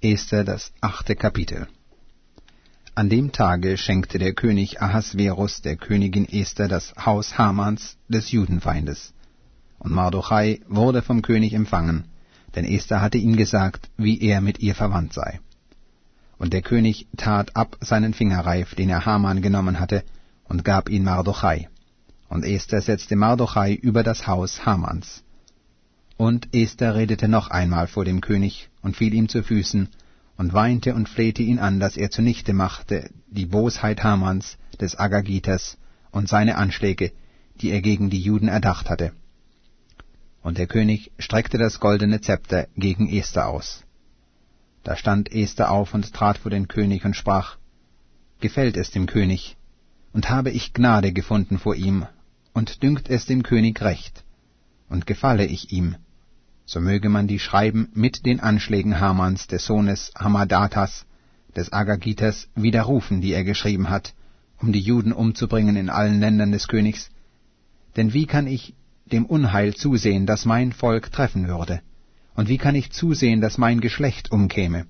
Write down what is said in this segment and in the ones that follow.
Esther, das 8. Kapitel. An dem Tage schenkte der König Ahasverus der Königin Esther das Haus Hamans, des Judenfeindes. Und Mardochai wurde vom König empfangen, denn Esther hatte ihm gesagt, wie er mit ihr verwandt sei. Und der König tat ab seinen Fingerreif, den er Haman genommen hatte, und gab ihn Mardochai. Und Esther setzte Mardochai über das Haus Hamans. Und Esther redete noch einmal vor dem König und fiel ihm zu Füßen und weinte und flehte ihn an, dass er zunichte machte die Bosheit Hamans, des Agagiters, und seine Anschläge, die er gegen die Juden erdacht hatte. Und der König streckte das goldene Zepter gegen Esther aus. Da stand Esther auf und trat vor den König und sprach: Gefällt es dem König, und habe ich Gnade gefunden vor ihm, und dünkt es dem König recht, und gefalle ich ihm, so möge man die Schreiben mit den Anschlägen Hamans, des Sohnes Hamadatas, des Agagiters, widerrufen, die er geschrieben hat, um die Juden umzubringen in allen Ländern des Königs. Denn wie kann ich dem Unheil zusehen, das mein Volk treffen würde? Und wie kann ich zusehen, dass mein Geschlecht umkäme?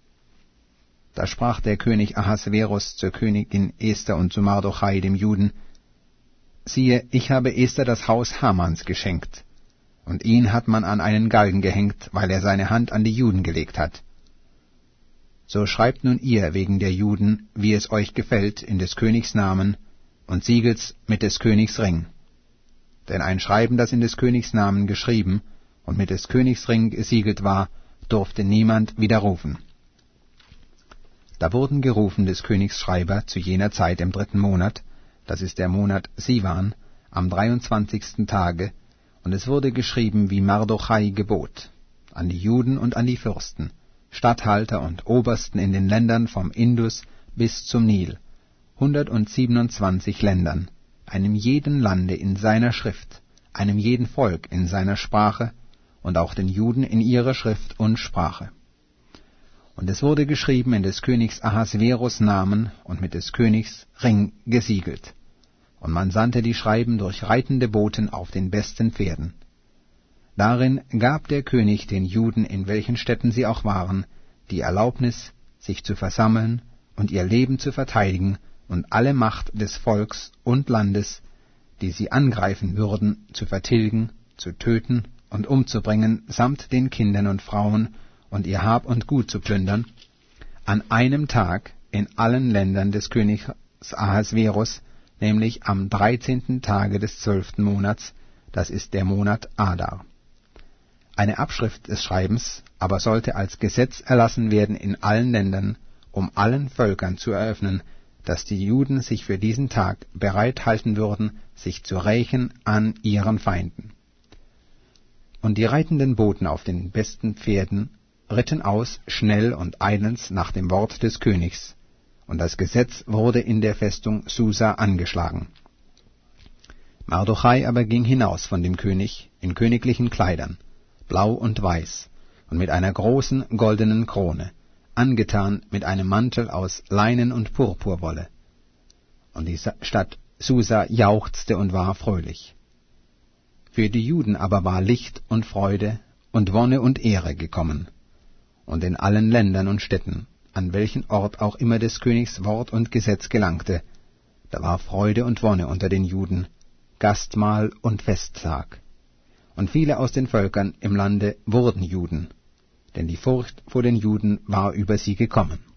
Da sprach der König Ahasverus zur Königin Esther und zu Mardochai, dem Juden: Siehe, ich habe Esther das Haus Hamans geschenkt, und ihn hat man an einen Galgen gehängt, weil er seine Hand an die Juden gelegt hat. So schreibt nun ihr wegen der Juden, wie es euch gefällt, in des Königs Namen, und siegelt's mit des Königs Ring. Denn ein Schreiben, das in des Königs Namen geschrieben und mit des Königs Ring gesiegelt war, durfte niemand widerrufen. Da wurden gerufen des Königs Schreiber zu jener Zeit im 3. Monat, das ist der Monat Sivan, am 23. Tage, und es wurde geschrieben, wie Mardochai gebot, an die Juden und an die Fürsten, Statthalter und Obersten in den Ländern vom Indus bis zum Nil, 127 Ländern, einem jeden Lande in seiner Schrift, einem jeden Volk in seiner Sprache, und auch den Juden in ihrer Schrift und Sprache. Und es wurde geschrieben in des Königs Ahasverus Namen und mit des Königs Ring gesiegelt. Und man sandte die Schreiben durch reitende Boten auf den besten Pferden. Darin gab der König den Juden, in welchen Städten sie auch waren, die Erlaubnis, sich zu versammeln und ihr Leben zu verteidigen und alle Macht des Volks und Landes, die sie angreifen würden, zu vertilgen, zu töten und umzubringen, samt den Kindern und Frauen und ihr Hab und Gut zu plündern, an einem Tag in allen Ländern des Königs Ahasverus, nämlich am 13. Tage des 12. Monats, das ist der Monat Adar. Eine Abschrift des Schreibens aber sollte als Gesetz erlassen werden in allen Ländern, um allen Völkern zu eröffnen, dass die Juden sich für diesen Tag bereit halten würden, sich zu rächen an ihren Feinden. Und die reitenden Boten auf den besten Pferden ritten aus, schnell und eilends nach dem Wort des Königs, und das Gesetz wurde in der Festung Susa angeschlagen. Mardochai aber ging hinaus von dem König in königlichen Kleidern, blau und weiß, und mit einer großen goldenen Krone, angetan mit einem Mantel aus Leinen und Purpurwolle. Und die Stadt Susa jauchzte und war fröhlich. Für die Juden aber war Licht und Freude und Wonne und Ehre gekommen, und in allen Ländern und Städten, an welchen Ort auch immer des Königs Wort und Gesetz gelangte, da war Freude und Wonne unter den Juden, Gastmahl und Festtag. Und viele aus den Völkern im Lande wurden Juden, denn die Furcht vor den Juden war über sie gekommen.